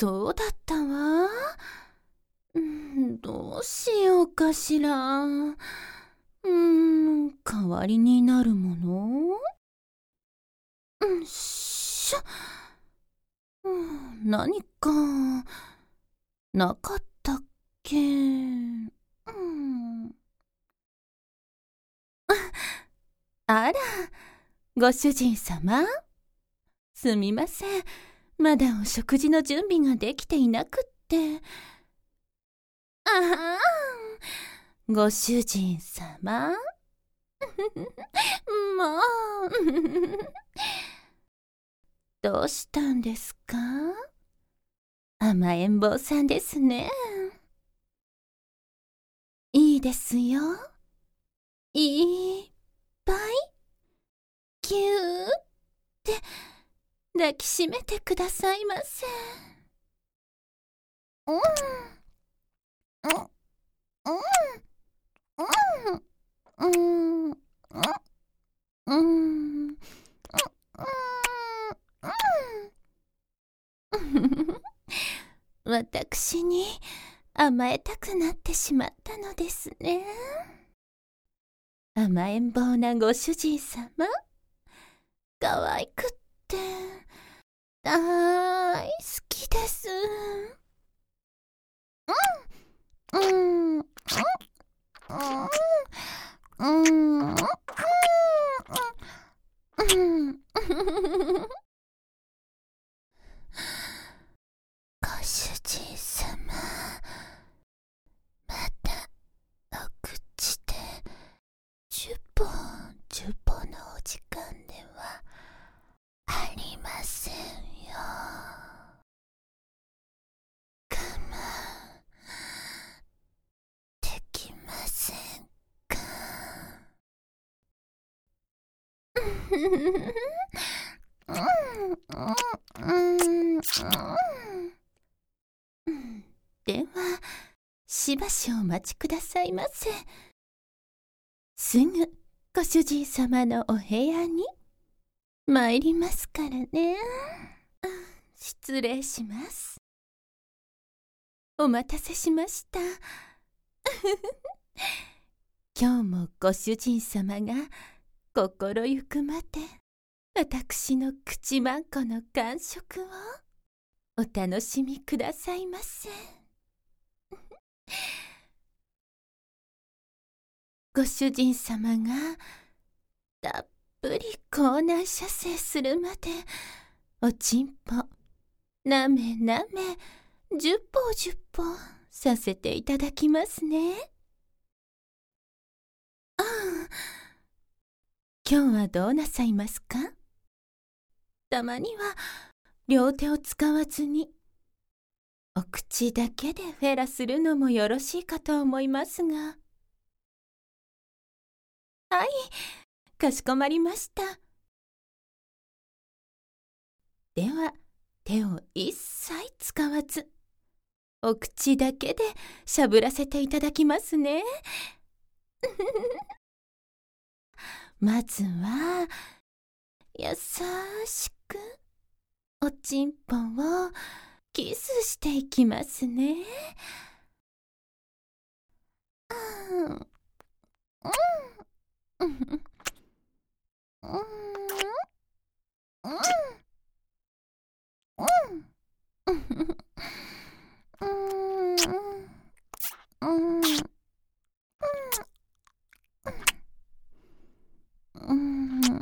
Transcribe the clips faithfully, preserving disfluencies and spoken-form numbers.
そうだったわ。うん、どうしようかしら。うーん、代わりになるもの？うんしょ。うん、何かなかったっけ？うん。あら、ご主人様。すみません。まだお食事の準備ができていなくって。ああ、ご主人様。もう。どうしたんですか？甘えん坊さんですね。いいですよ。いっぱいぎゅーって抱きしめてくださいませ。うん、うん、うん、うん、うん、うん、うん、私に甘えたくなってしまったのですね。甘えん坊なご主人様。可愛くって大好きです。うん、うん、うん、うん、うん、うん。ご主人様、またお口でジュポジュポのお時間ではありませんよ。我慢できませんか？では、しばしお待ちくださいませ。すぐご主人様のお部屋に参りますからね。失礼します。お待たせしました。今日もご主人様が心ゆくまで私の口まんこの感触をお楽しみくださいませ。ご主人様がたっぷり口内射精するまでおちんぽなめなめじゅっぽじゅっぽさせていただきますね。ああ、今日はどうなさいますか？たまには両手を使わずにお口だけでフェラするのもよろしいかと思いますが。はい、かしこまりました。では手を一切使わずお口だけでしゃぶらせていただきますね。まずは優しくおちんぽをキスしていきますね。うん、うん、うん、うん、うん、うん、うん、うん、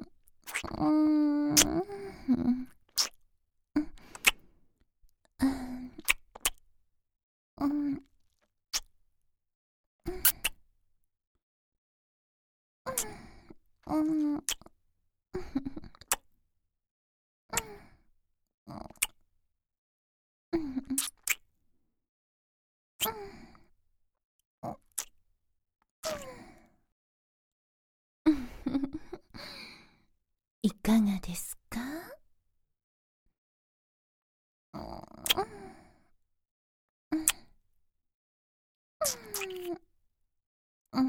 うん、うん、うん、いかがですか？うん、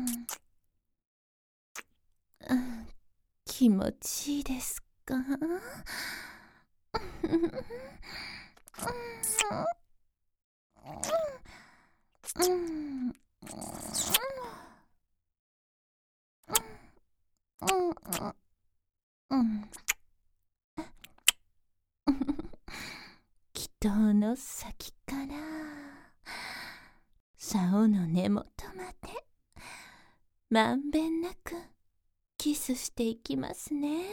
うん、気持ちいいですか？ うん。うん。祈祷の先から竿の根元までまんべんなくキスしていきますね。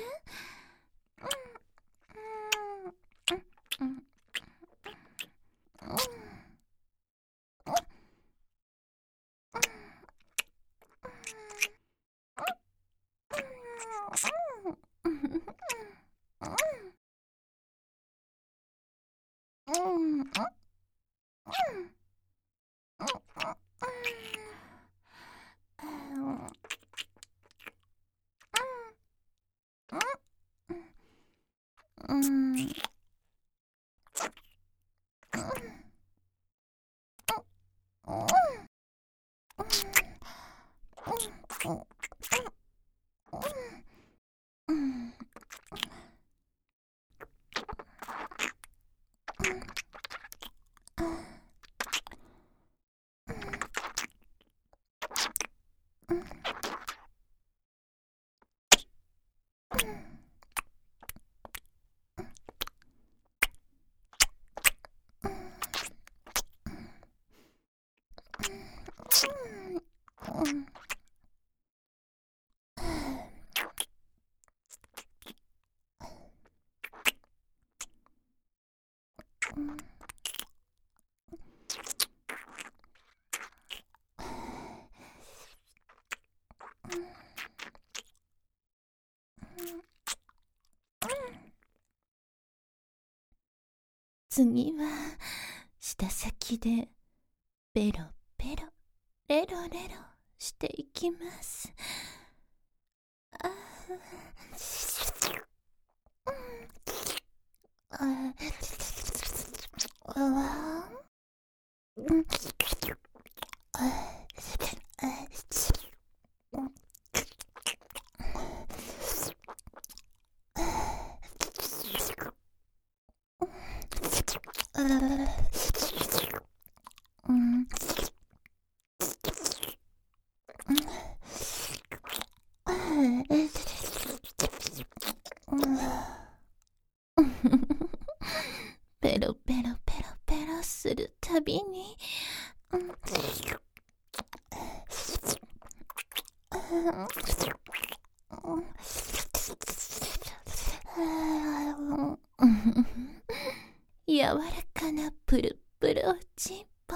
うん。次は舌先でベロベロレロレロしていきます。ああああうんペロペロペロペロするたびに、柔らかなプルプルおちんぽ。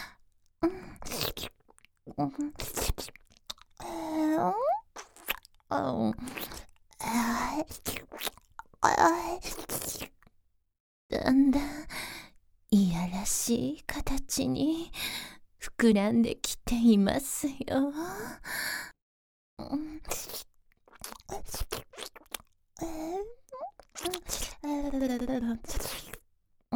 だんだんいやらしい形に膨らんできていますよ。うん。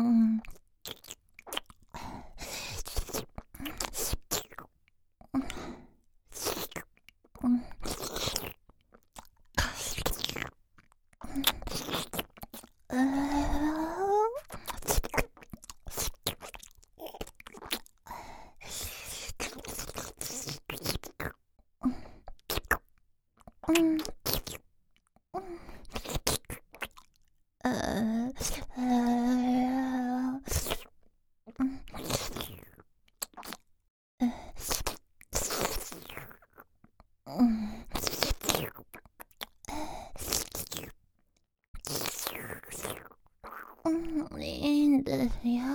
いいんですよ。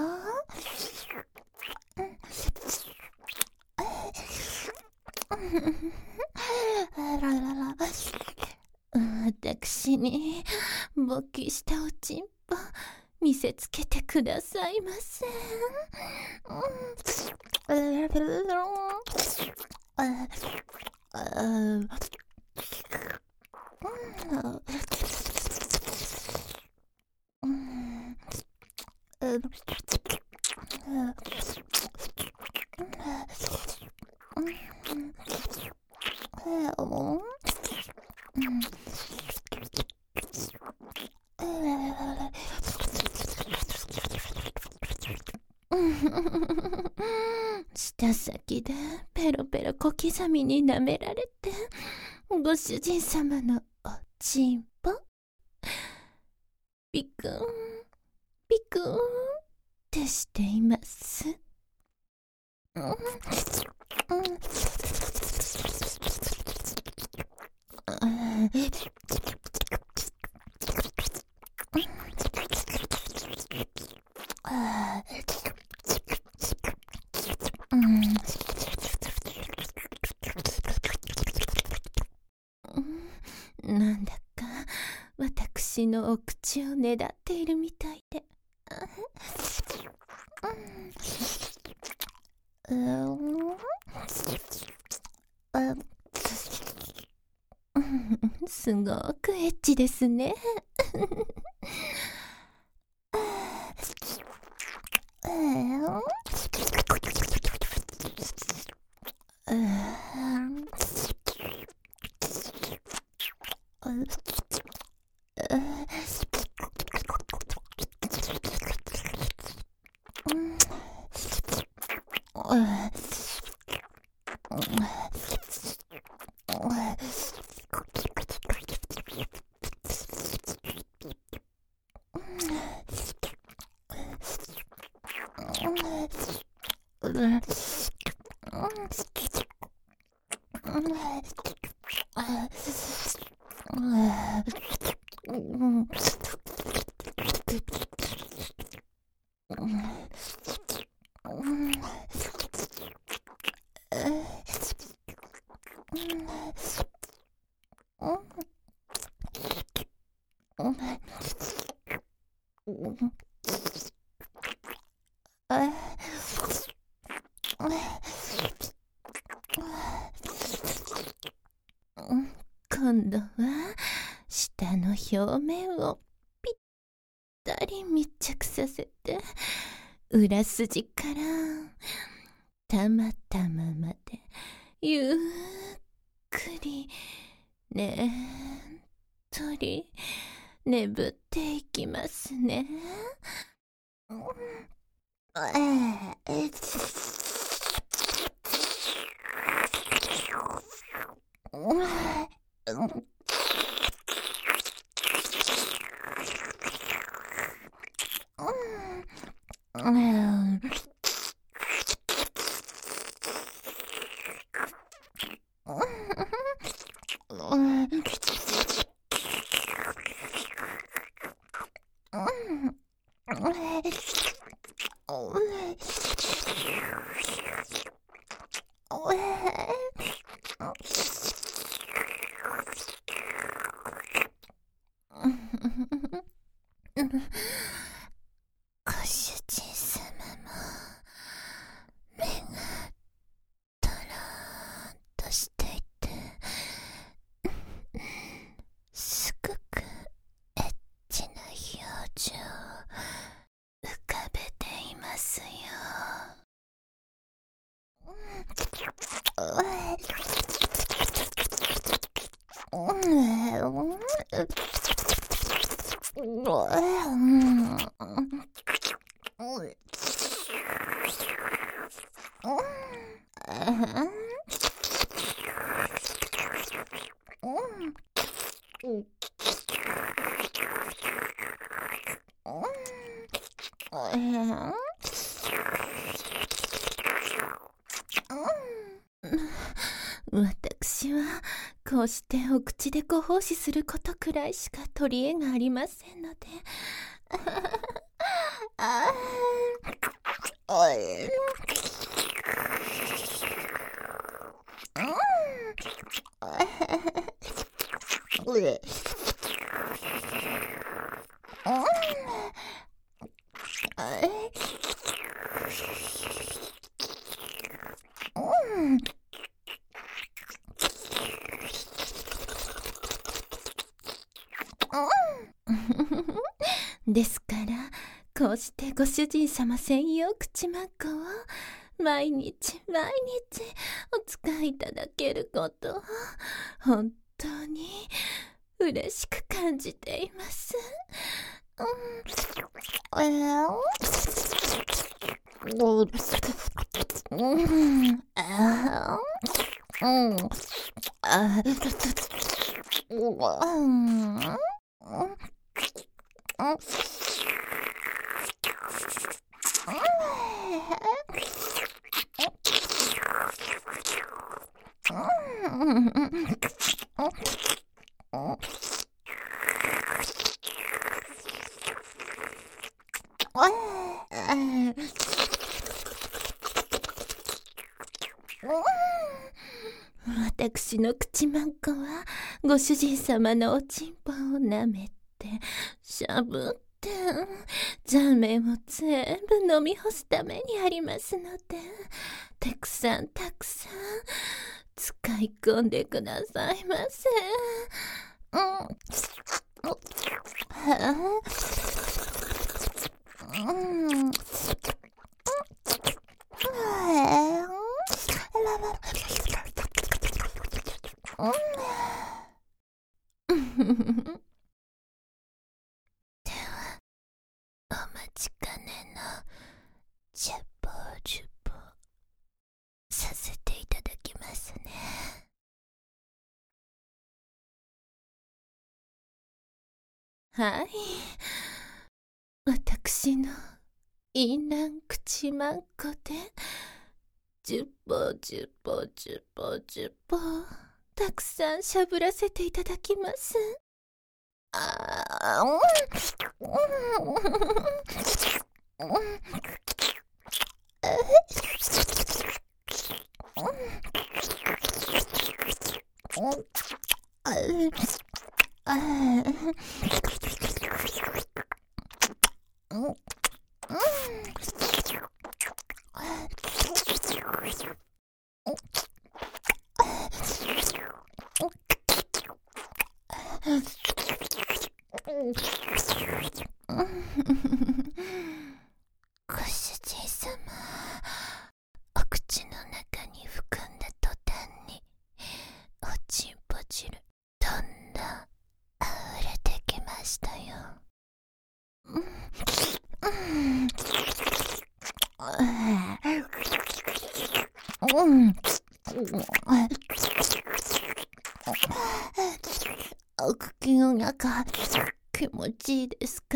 私に勃起したおちんぽ見せつけてくださいませ。うん舌先でペロペロ小刻みに舐められて、ご主人様のおちんぽピクンピクンってしています。うんうんなんだか私のお口をねだっているみたいで、すごくエッチですね。今度は舌の表面をぴったり密着させて、裏筋からたまたままでゆっくりねっとり眠っていきますね。ご主人様も目がとろーんとしていて、すごくエッチな表情を浮かべていますよ。私はこうしてお口でご奉仕することくらいしか取り柄がありませんので、あおいですから、こうしてご主人様専用口まんこを毎日毎日お使いいただけることを本当に嬉しく感じています。うん、えーうんあーうんあうん私の口まんこはご主人様のおちんぽを舐めてしゃぶって邪面を全部飲み干すためにありますので、たくさんたくさん使い込んでくださいませ。うんはあうんではお待ちかねのジャボジュボさせていただきますね。はい、私のいいなん口まんこでジュボジュボジュボジュボたくさんしゃぶらせていただきます。あーうんご主人様、お口の中に含んだ途端におちんぽ汁どんどん溢れてきましたよ。うんうんうんお口の中気持ちいいですか？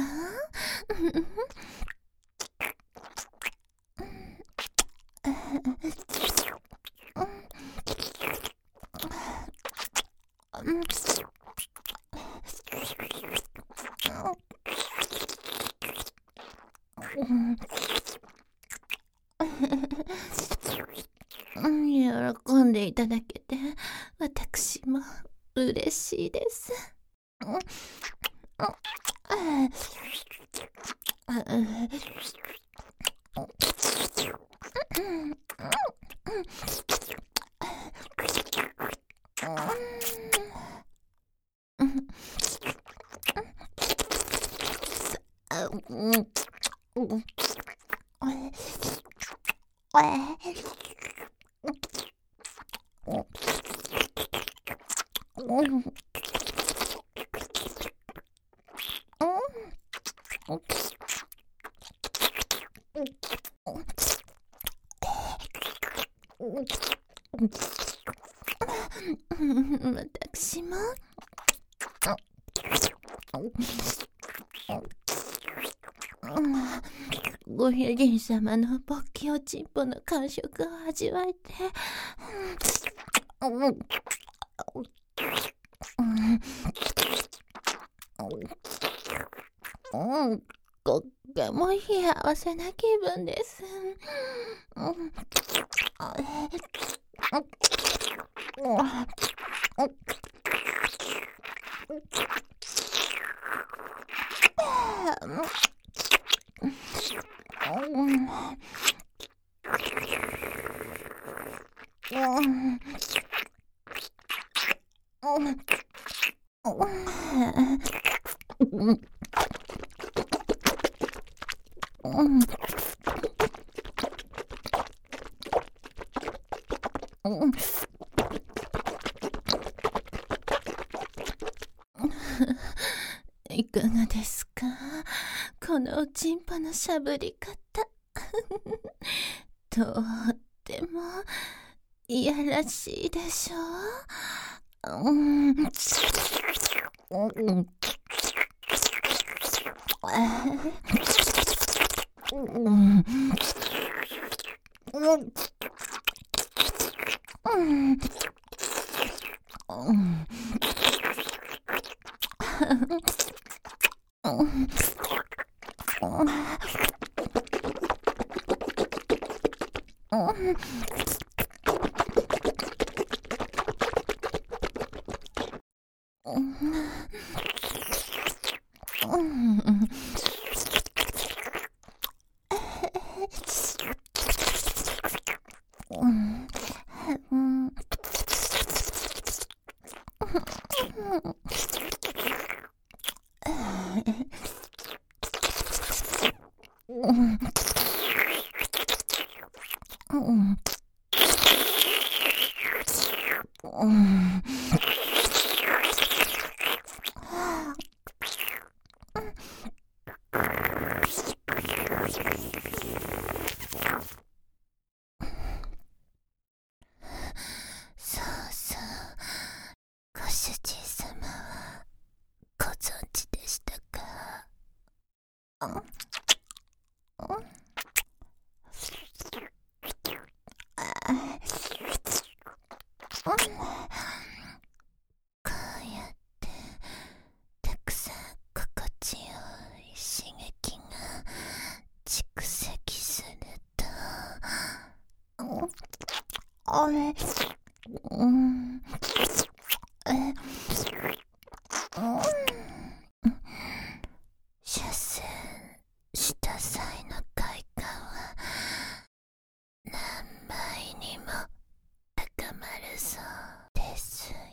喜んでいただけて私も嬉しいです。私もご主人様の勃起おちんぽの感触を味わえてとっても幸せな気分です。いかがですか、このおちんぽのしゃぶり方。とってもいやらしいでしょ。うん。うんそうそう、ご主人様はご存知でしたか？こうやってたくさん心地よい刺激が蓄積すると、あれ、うん、え、射精した際の快感は何倍にも高まるそうですよ。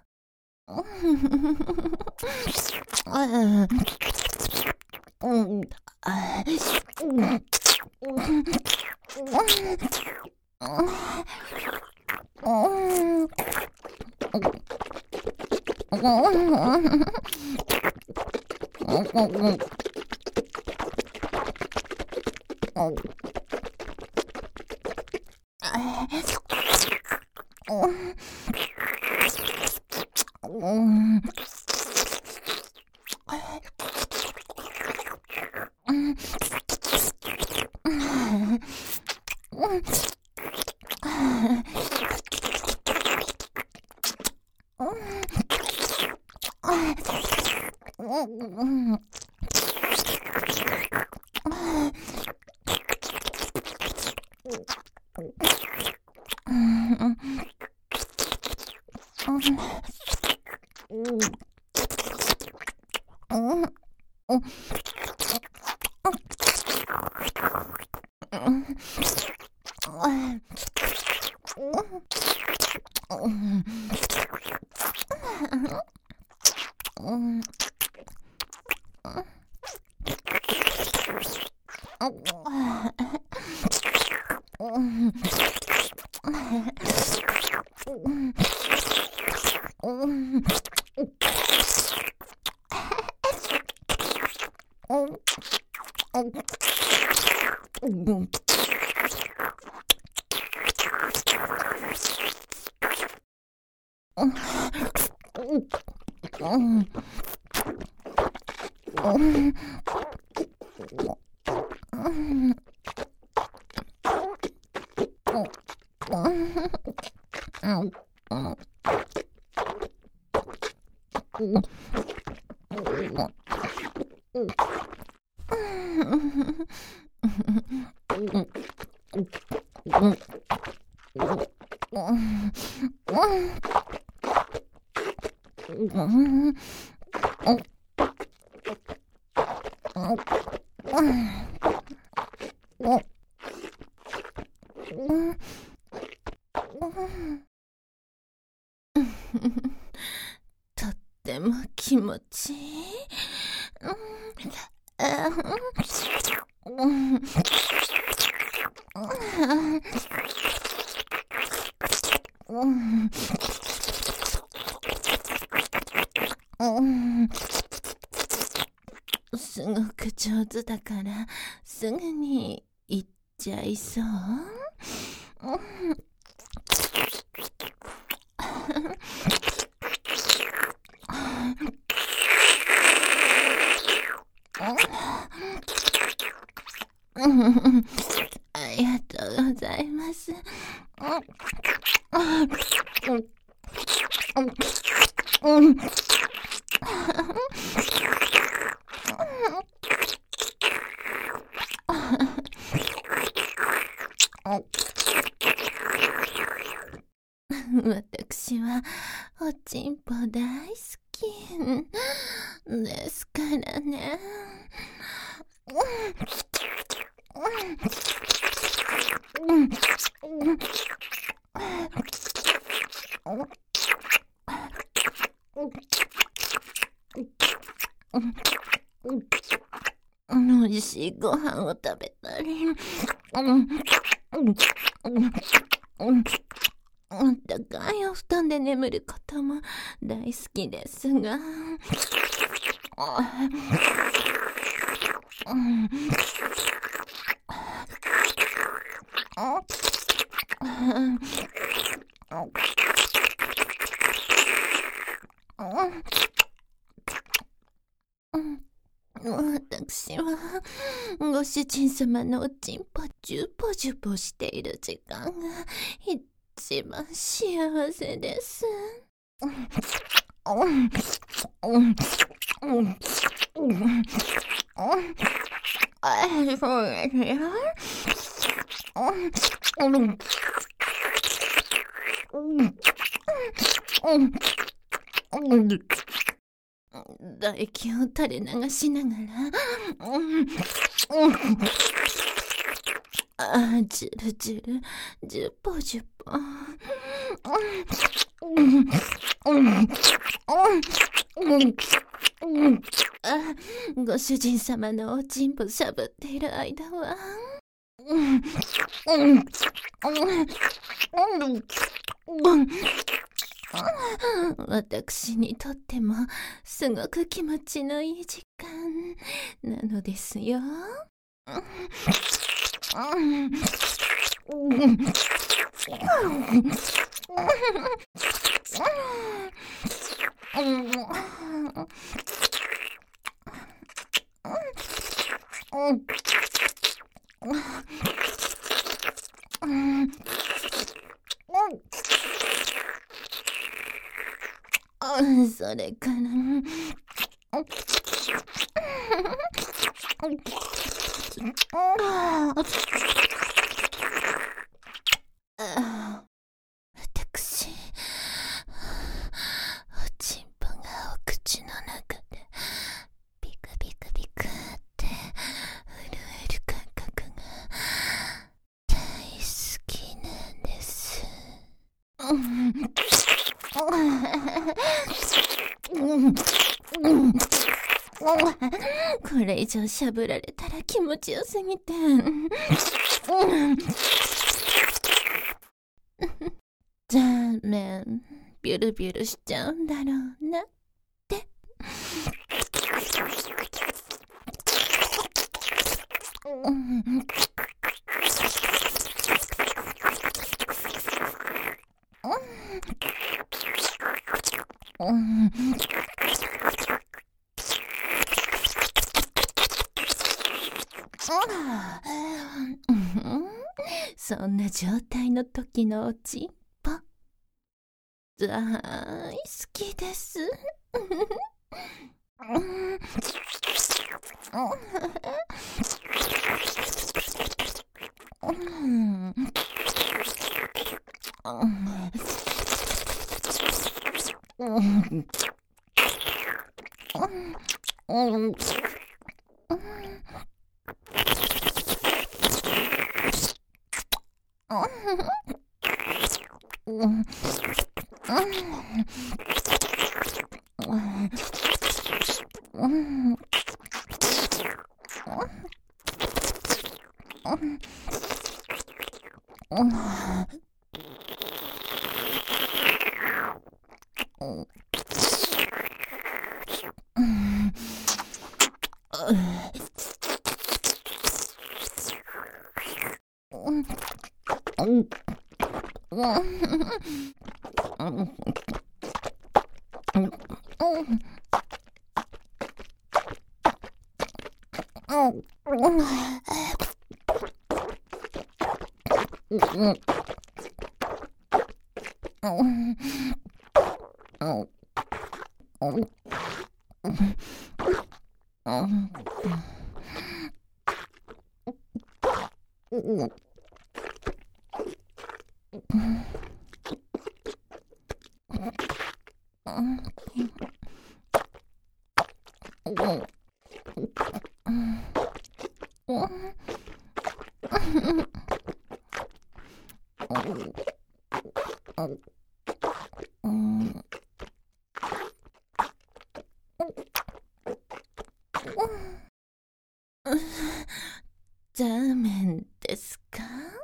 とっても気持ちいい。すごく上手だからすぐに行っちゃいそう。 ありがとうございます。私はおちんぽ大好きですからね。おいしいご飯を食べたり、あったかいお布団で眠ることも大好きですが、私はご主人様のおちんぽジュポジュポしている時間が一番幸せです。唾液を垂れ流しながら、あ、ジュルジュル、ジュポジュポ。あ、ご主人様のおちんぽしゃぶっている間は、私にとってもすごく気持ちのいい時間なのですよ。それから私、おちんぽがお口の中でビクビクビクって震える感覚が大好きなんです。これ以上しゃぶられたら気持ちよすぎてじゃあね、ビュルビュルしちゃうんだろうなってそんな状態の時のおちんぽ大好きです。うんザーメンですか？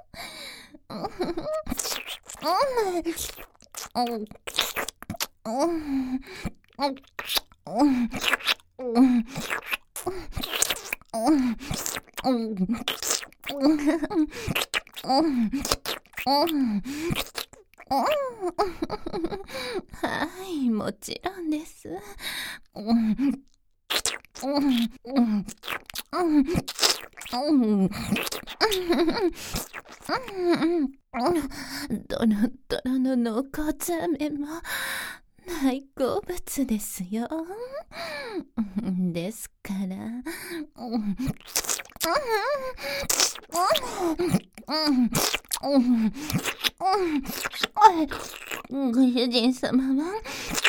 はい、もちろんです。ドロドロの濃厚ザーメンも大好物ですよ。ですからご主人様は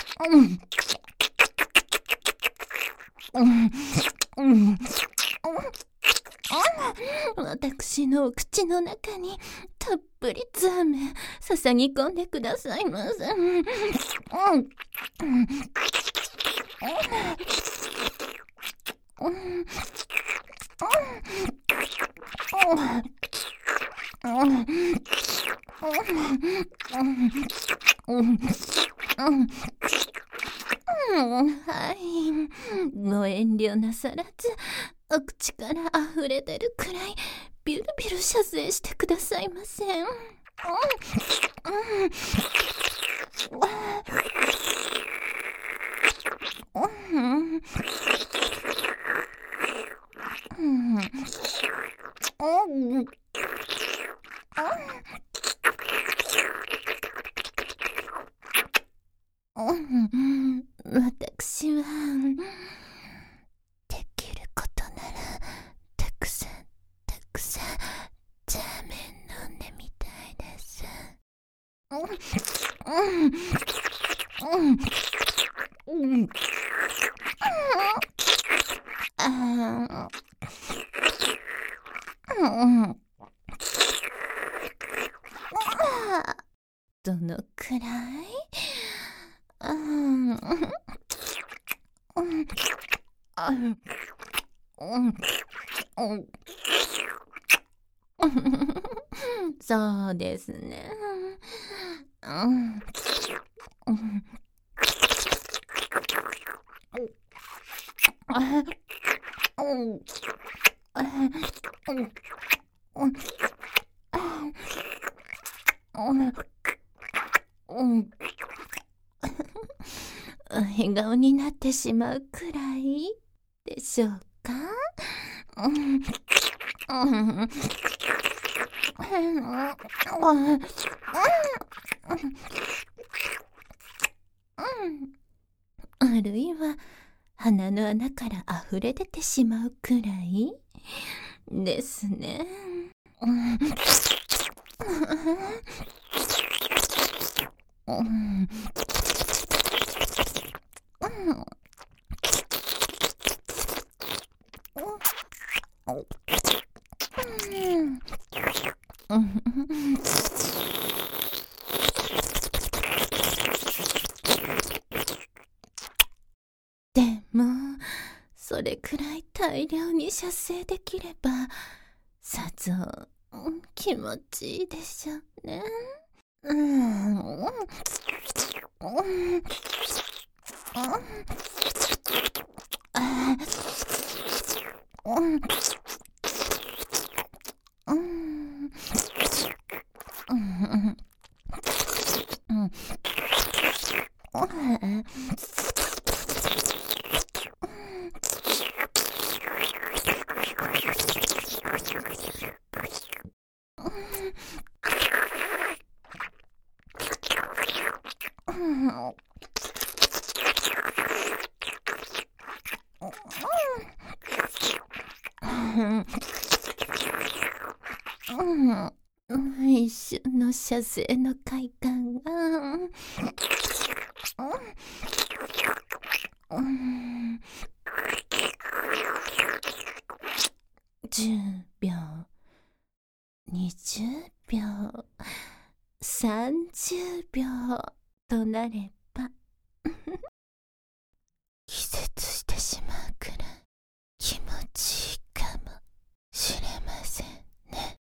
私のお口の中にたっぷりザーメン注ぎ込んでくださいませ。はい、ご遠慮なさらずお口からあふれ出るくらいビュルビュル射精してくださいませ。私はできることならたくさんたくさんザーメン飲んでみたいです。どのくらい？そうですね。笑顔になってしまうくらいでしょうか？あるいは鼻の穴からあふれ出てしまうくらいですね。でもそれくらい大量に射精できればさぞ気持ちいいでしょうね。うん。 一瞬の射精の快感がじゅうびょう、にじゅうびょう、さんじゅうびょうとなれば気絶してしまうくらい気持ちいいかもしれませんね。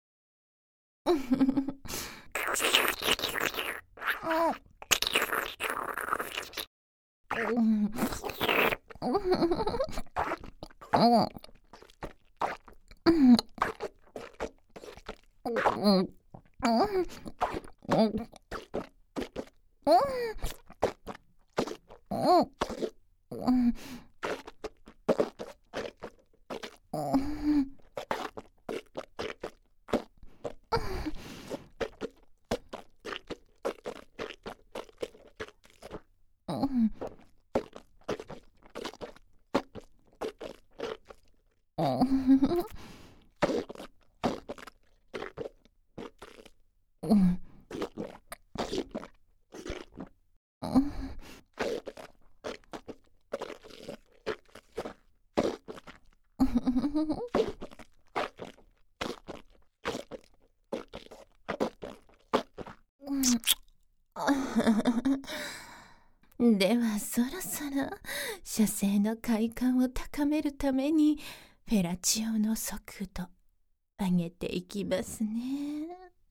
ではそろそろ射精の快感を高めるためにフェラチオの速度上げていきますね。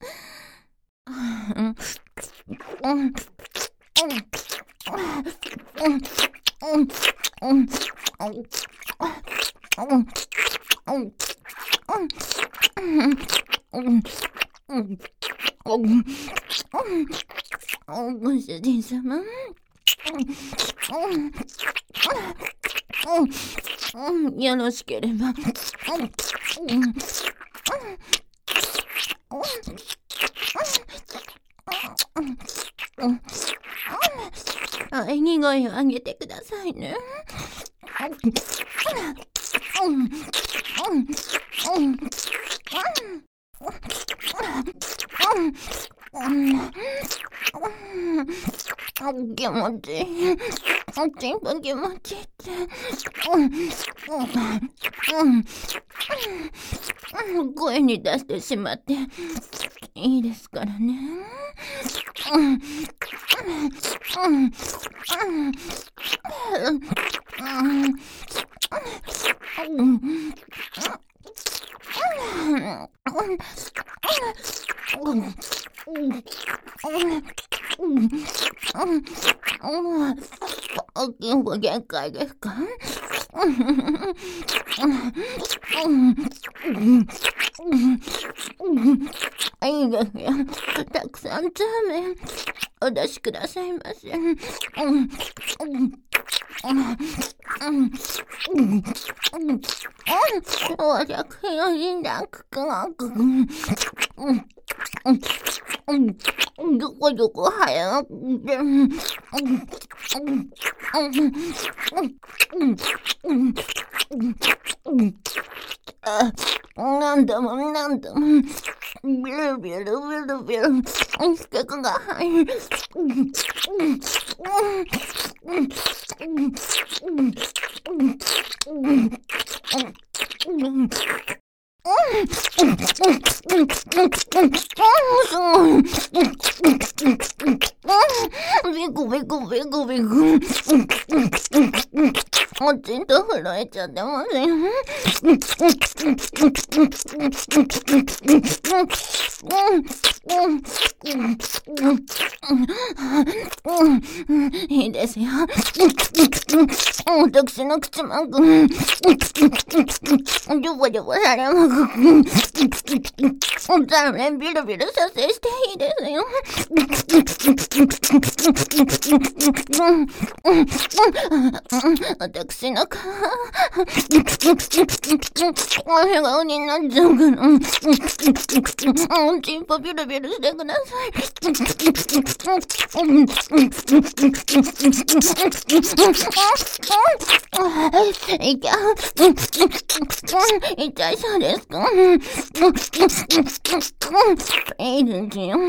ご主人様、よろしければ喘ぎ声を上げてくださいね。気持ちいい。チンポ気持ちいいって。声に出してしまっていいですからね。金庫限界ですか？いいですよ。たくさんつめお出しくださいませ。我的可以音量更高。如果如果还要なんだもなんだもビルビルビルビル客が入る。ビクビクビクビクおちんと震えちゃってますよ。いいですよ。私の口まくジョボジョボされまく残念ビルビル撮影していいですよ。私の顔お笑顔になっちゃうからチンポビルビ唇してください。痛いそうですか？いいですよ。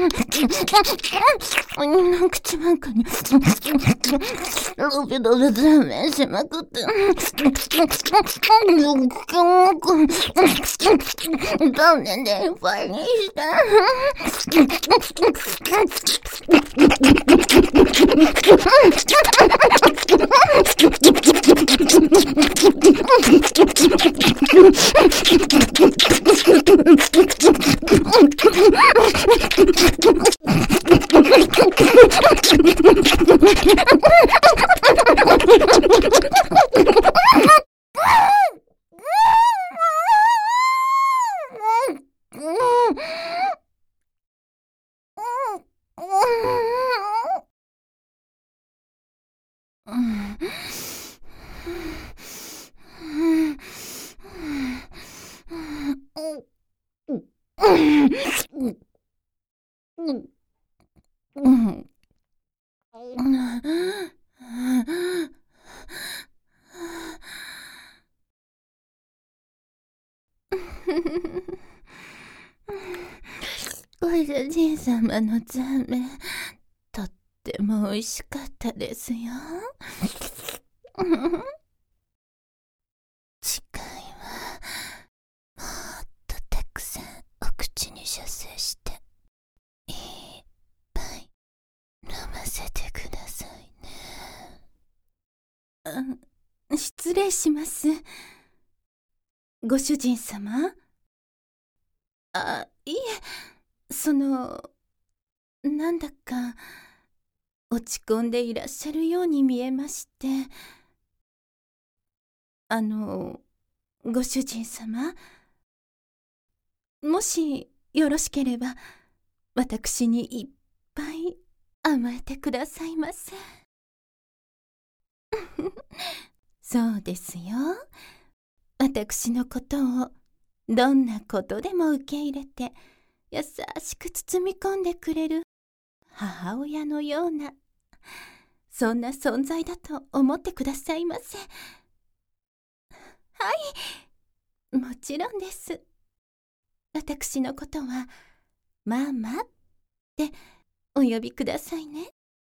口ばっかにロビドで全面しまくって、残念でいっぱいにして。ご主人様のザーメン、とっても美味しかったですよ。次回はもっとたくさんお口に射精していっぱい飲ませてくださいね。あ、失礼します。ご主人様？あ、いえ、その、なんだか落ち込んでいらっしゃるように見えまして。あの、ご主人様、もしよろしければ私にいっぱい甘えてくださいませ。そうですよ。私のことをどんなことでも受け入れて優しく包み込んでくれる母親のような、そんな存在だと思ってくださいませ。はい、もちろんです。私のことはママってお呼びくださいね。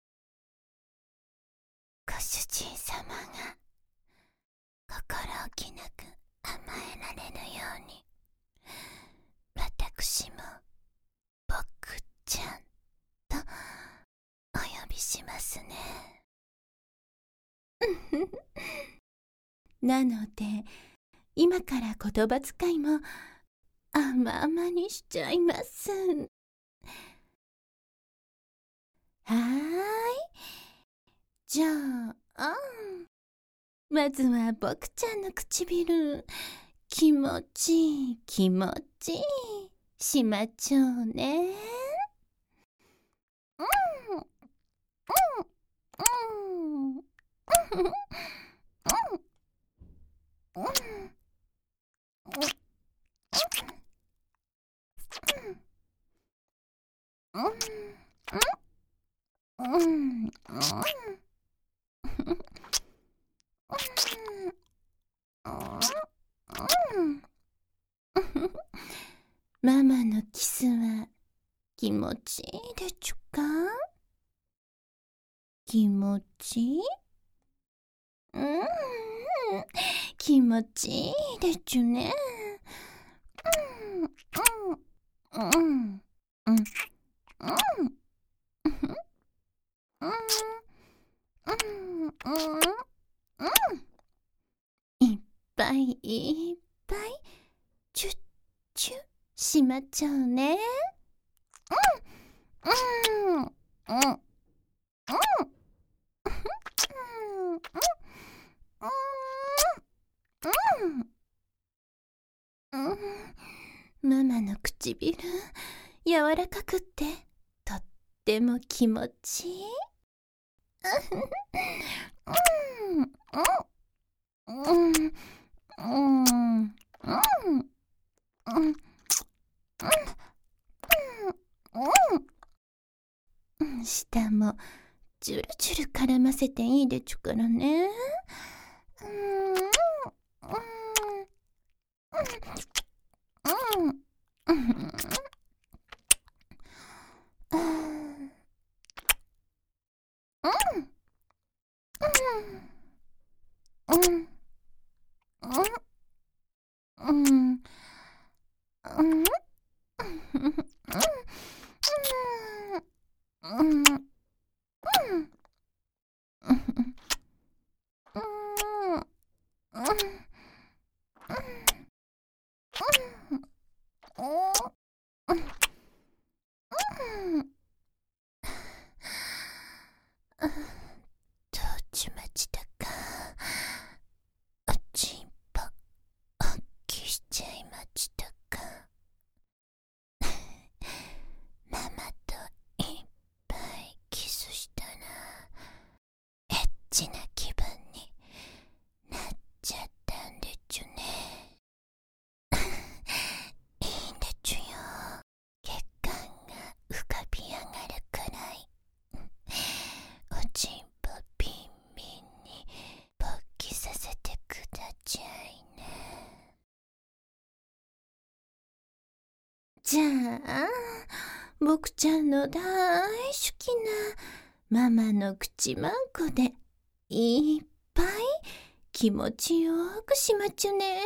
ご主人様が心置きなく甘えられるように、私も僕ちゃんとお呼びしますね。なので今から言葉遣いも甘々にしちゃいます。はーい、じゃあ、まずは僕ちゃんの唇、気持ちいい気持ちいいしまちょうね。うんうんうんママのキスは気持ちいいでちゅか？気持ちいい？うん、気持ちいいでちゅね。うんうんうんうんいっぱいいっぱいチュッチュしまっちゃうね。うんうんうんうんママの唇、柔らかくってとっても気持ちいい。 うん。舌もジュルジュル絡ませていいでちゅからね。うん。うん。うん。どっちまちだか。おちんぽおっきしちゃいまちだか。ママといっぱいキスしたらエッチな気分になっちゃったんでちゅね。いいんでちゅよ。血管が浮かび上がるくらいおちんぽピンピンに勃起させてくだちゃいね。じゃあ僕ちゃんの大好きなママの口まんこでいっぱい気持ちよくしまちゅね。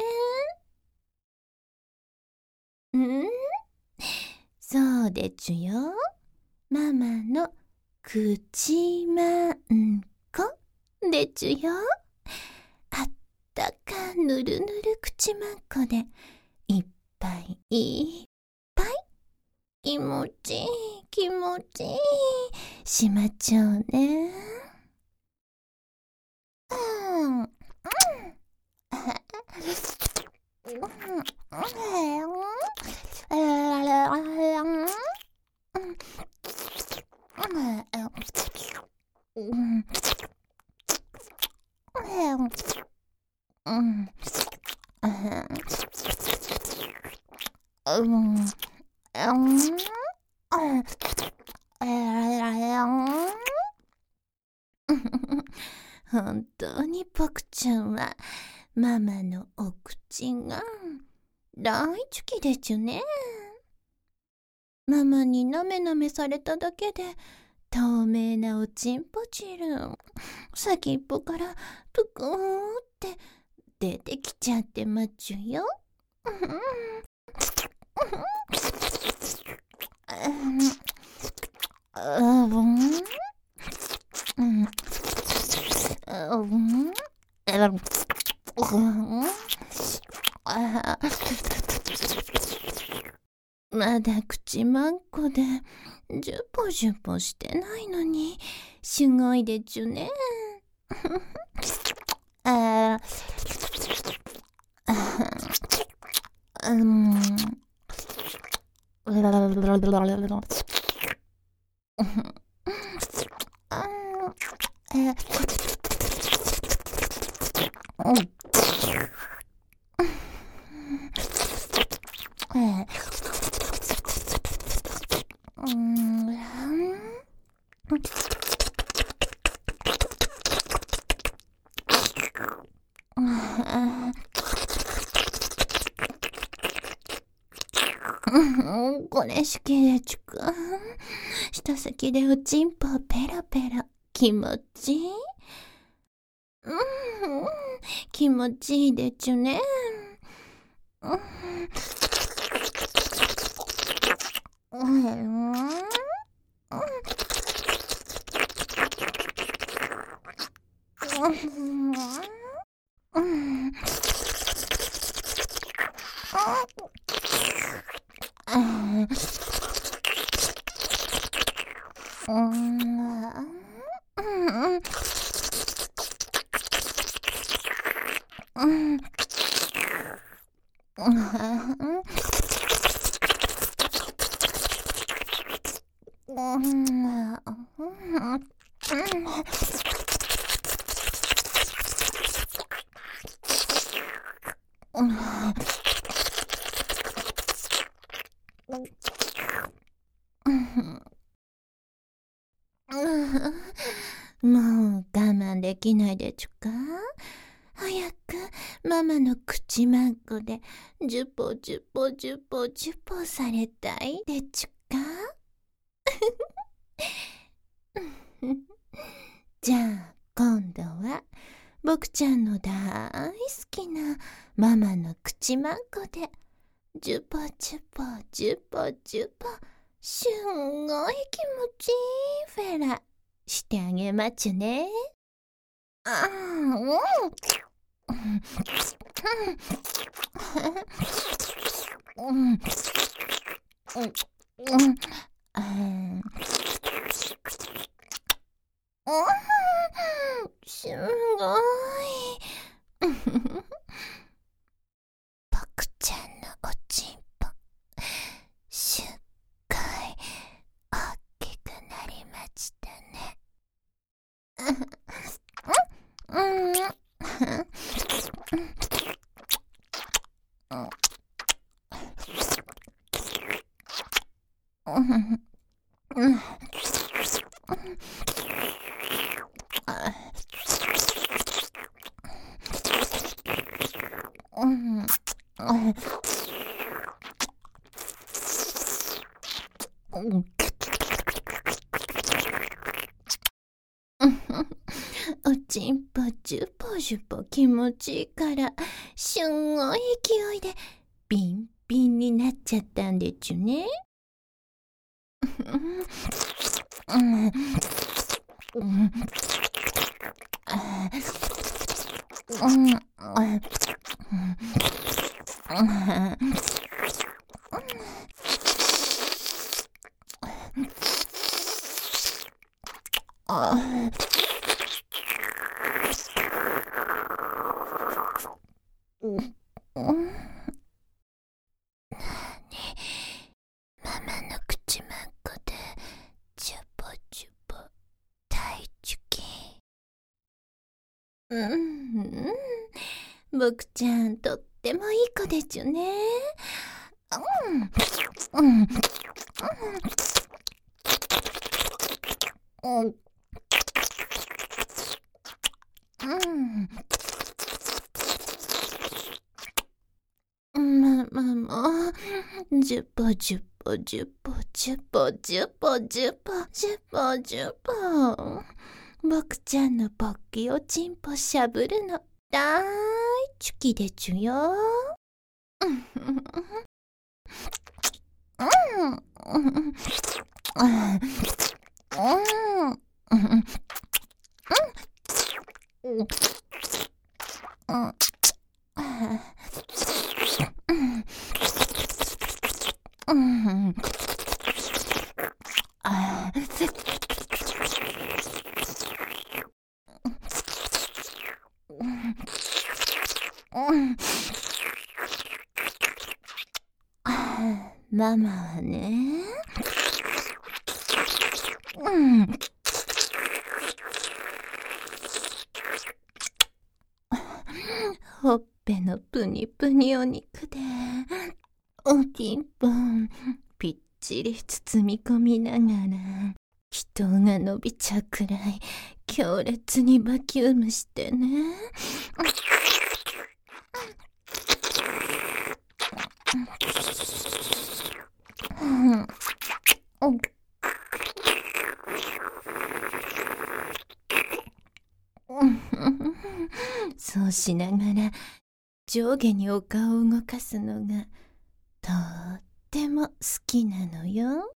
ん？そうでちゅよ。ママの口まんこでちゅよ。あったかぬるぬる口まんこでいっぱいいっぱい気持ちいい気持ちいいしまちょうね。うんうん本当に僕ちゃんはママのお口が大好きでちゅね。ママになめなめされただけで透明なおちんぽ汁先っぽからぷくーって出てきちゃってまちゅよ。まだ口まんこでジュポジュポしてないのにすごいでちゅね。ああうんこれ好きでちゅか。舌先でおちんぽをペラペラ気持ちいい。うん、気持ちいいでちゅね。うん、うんうんきないでちゅか？早くママの口まんこでジュポジュポジュポジュポされたいでちゅか？じゃあ今度は僕ちゃんの大好きなママの口まんこでジュポジュポジュポジュポすんごい気持ちいいフェラしてあげまちゅね。あうんうんうんうんすごい僕ちゃんのおちんぽすっごい大きくなりましたね。うんうんおちんぽジュポジュポ気持ちいいからすんごい勢いでビンビンになっちゃったんでちゅね。うんママの口まんこでジュポジュポ大好き。うん僕ちゃんとってもいい子でちゅね。うんうんうんママもジュポジュポジュポジュポジュポジュポジュポジュポ僕ちゃんのポッキおちんぽしゃぶるの大好きでちゅよ。ママはね、うんほっぺのプニプニお肉でおちんぽぴっちり包み込みながら気筒が伸びちゃうくらい強烈にバキュームしてね。そうしながら上下にお顔を動かすのがとっても好きなのよ。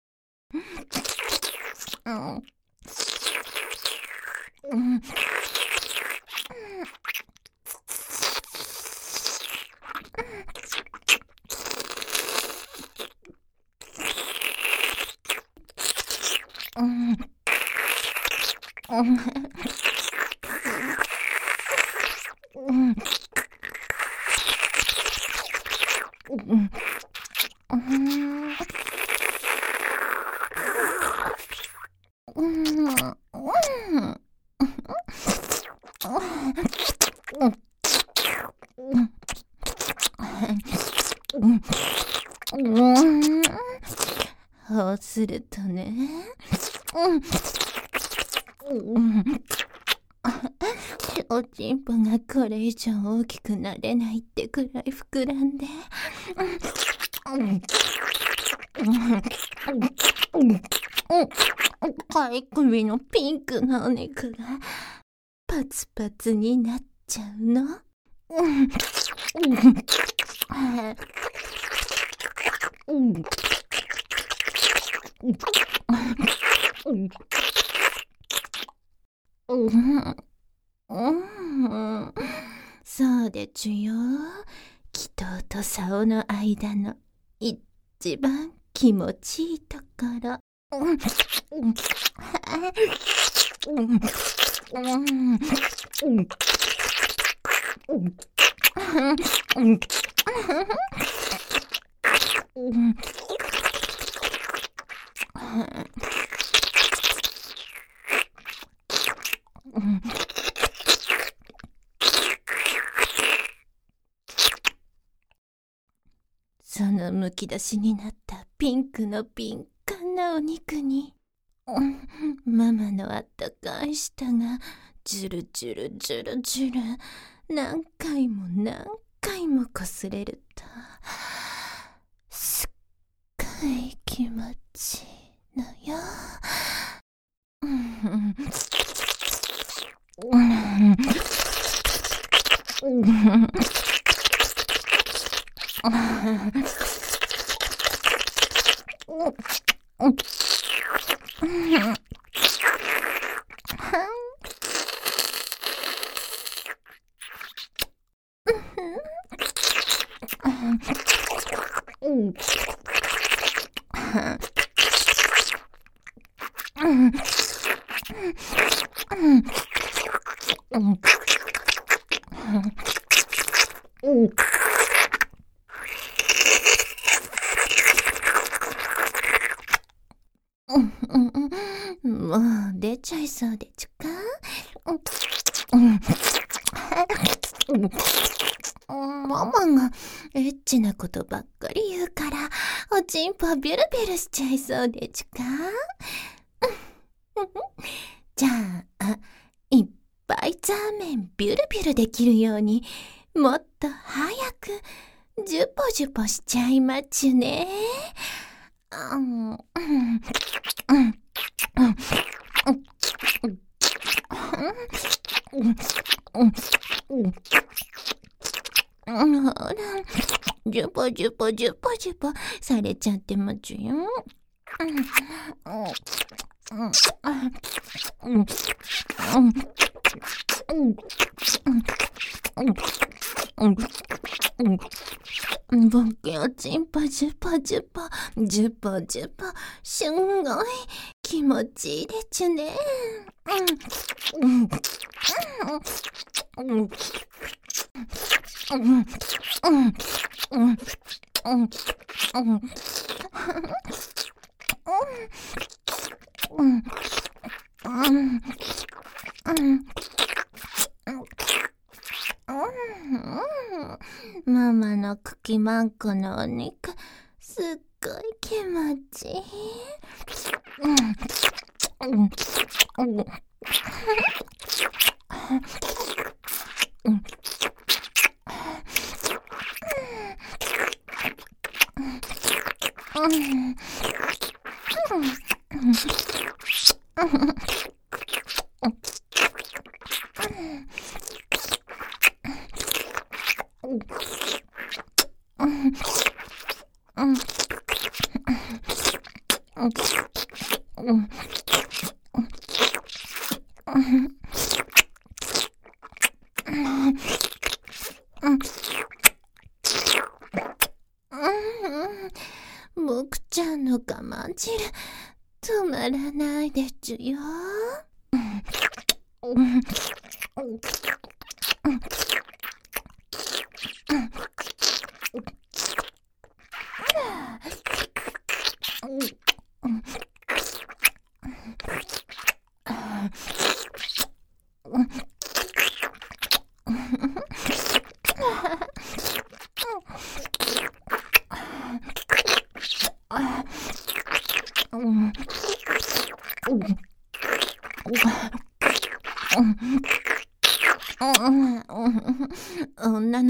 そうするとね、うんうんおちんぽがこれ以上大きくなれないってくらい膨らんで、かい首のピンクなお肉がパツパツになっちゃうの。そうでちゅよ。気筒と竿の間の一番気持ちいいところ。そのむき出しになったピンクの敏感なお肉に、ママのあったかい舌がジュルジュルジュルジュル何回も何回もこすれるとすっごい気持ちいいのよ。もう出ちゃいそうでちゅか。ママがエッチなことばっかり言うからおちんぽビュルビュルしちゃいそうでちゅか。じゃあいっぱいザーメンビュルビュルできるようにもっと早くジュポジュポしちゃいまちゅね。うんうんうんほら、ジュポジュポジュポジュポされちゃってまちゅよ。僕よちんぽジュポジュポジュポジュポすんごい気持ちいいでちゅね。ママの茎まんこのお肉すっごい気持ちいい。僕ちゃんの我慢汁止まらないでちゅよ。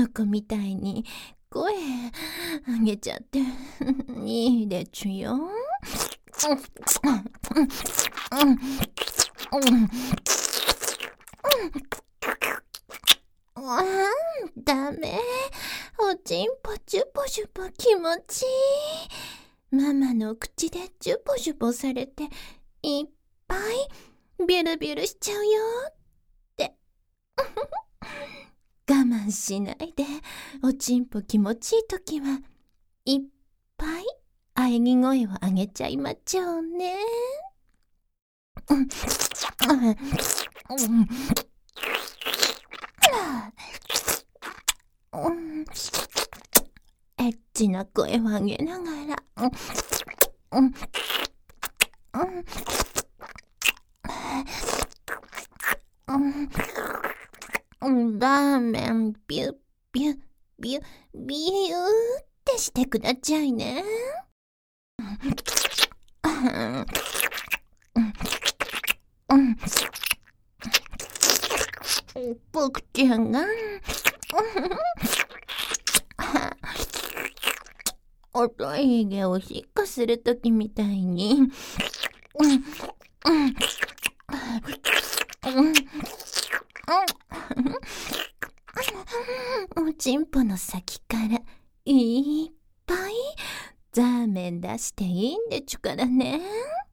子みたいに声上げちゃっていいでちゅよ。あーダメ。おちんぽチュポチュポ気持ちいい。ママの口でチュポチュポされていっぱいビュルビュルしちゃうよって我慢しないでおちんぽ気持ちいいときはいっぱい喘ぎ声を上げちゃいまっちゃうね。エッチな声を上げながらラーメンビュッビュッビュッビューってしてくだちゃいね。僕ちゃんがおトイレをしっこするときみたいにおちんぽの先からいっぱいザーメン出していいんでちゅからね。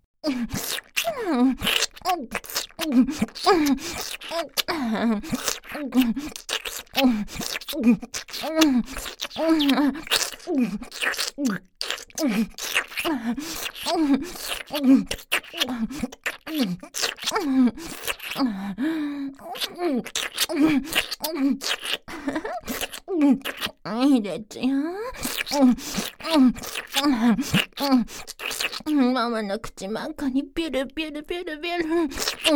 いいですよ。ママの口真ん中にビュルビュルビュルビュル。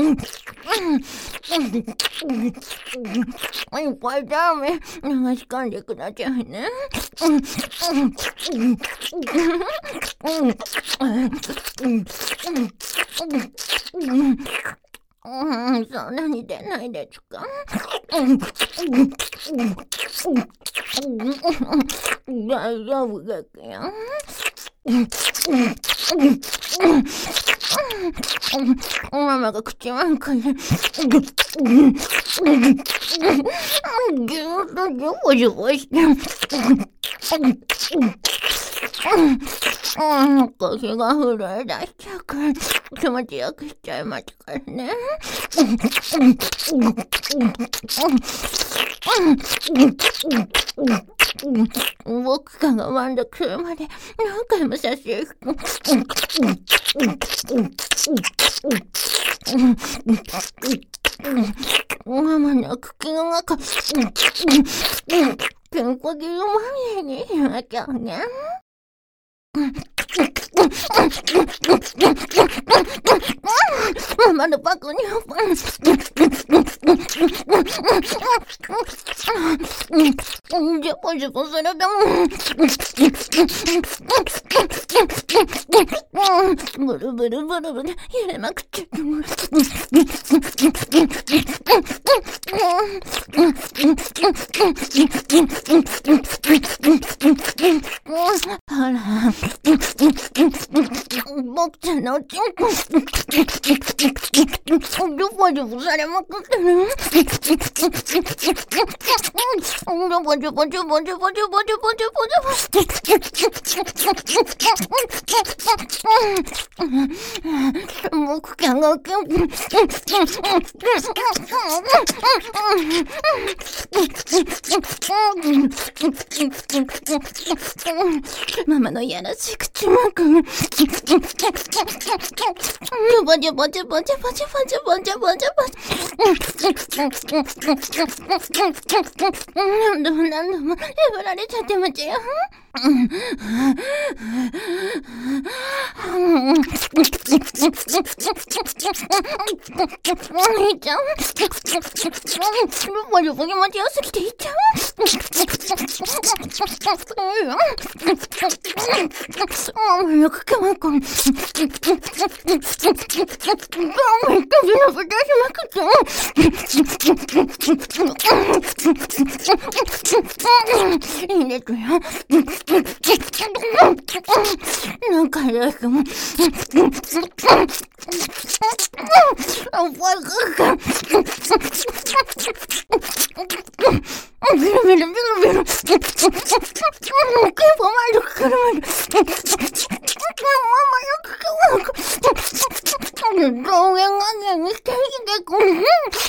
いっぱいダメ流し込んでくださいね。うん、そんなに出ないですか？大丈夫ですよ。ママが口真ん中にギューッとジュボジュボしてうん、腰が震え出しちゃうから気持ちよくしちゃいますからね。僕が満足するまで何回もさせる。ママの口の中健康でまみれにしなきゃね。ママのバカにジュポジュポするだもん。ブルブルブルブル揺れまくっちゃう。ほら僕ちゃんのおちんこジュポジュポされまくってる。ジュポジュポジュポジュポジュポジュポジュポジュポ僕ちゃんがキュンママのやらしい口まんかジュポジュポジュポジュポジュポジュポジュポジュポジュ何度も何度も振られちゃってまちよ。 いっちゃん、ボリボリも強すぎていっちゃん。あ、もうよくかまこん。めっちゃビナブ出しまくって。いいですよ。なんかよくも。あ、怖い怖い。ビルビルビルビル。結構前の車に。ママよくかわく。動画がね、見ていてくれ。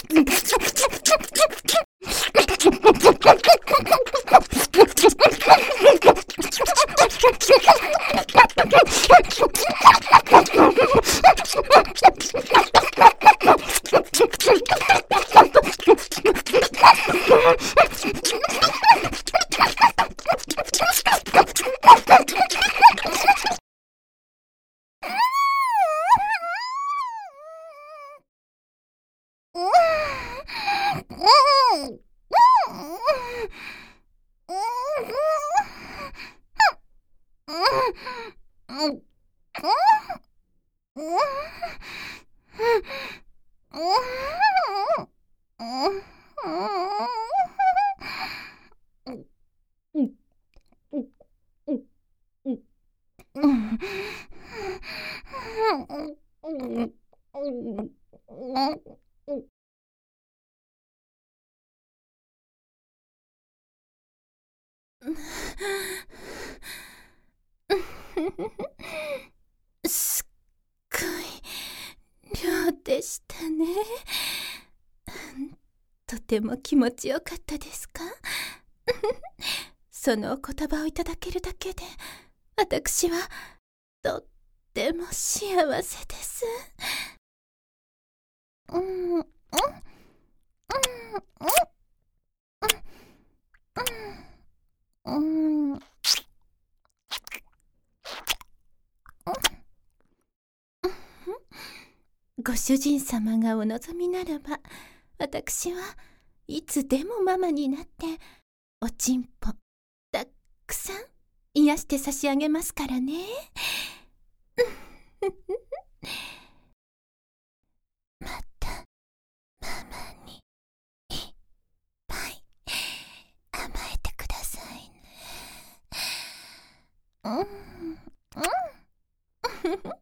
すっごい量でしたね。とても気持ちよかったですか？そのお言葉をいただけるだけで私はとっても幸せです。うんうんうんうんうん。ご主人様がお望みならば、私はいつでもママになっておちんぽたくさん癒して差し上げますからね。またママにいっぱい甘えてくださいね。うんうん